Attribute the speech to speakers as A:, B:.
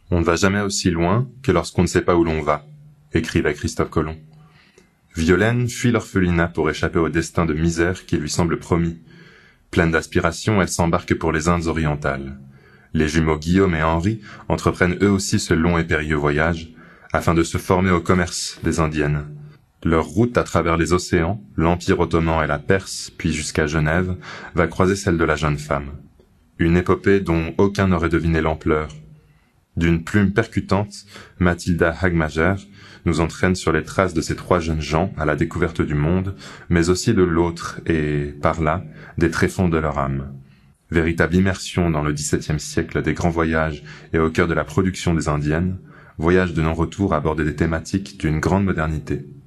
A: On ne va jamais aussi loin que lorsqu'on ne sait pas où l'on va, écrivait Christophe Colomb. Violaine fuit l'orphelinat pour échapper au destin de misère qui lui semble promis. Pleine d'aspiration, elle s'embarque pour les Indes orientales. Les jumeaux Guillaume et Henri entreprennent eux aussi ce long et périlleux voyage, afin de se former au commerce des Indiennes. Leur route à travers les océans, l'Empire ottoman et la Perse, puis jusqu'à Genève, va croiser celle de la jeune femme. Une épopée dont aucun n'aurait deviné l'ampleur. D'une plume percutante, Mathilda Hagmajer nous entraîne sur les traces de ces trois jeunes gens à la découverte du monde, mais aussi de l'autre et, par là, des tréfonds de leur âme. Véritable immersion dans le XVIIe siècle des grands voyages et au cœur de la production des Indiennes, voyage de non-retour à bord des thématiques d'une grande modernité.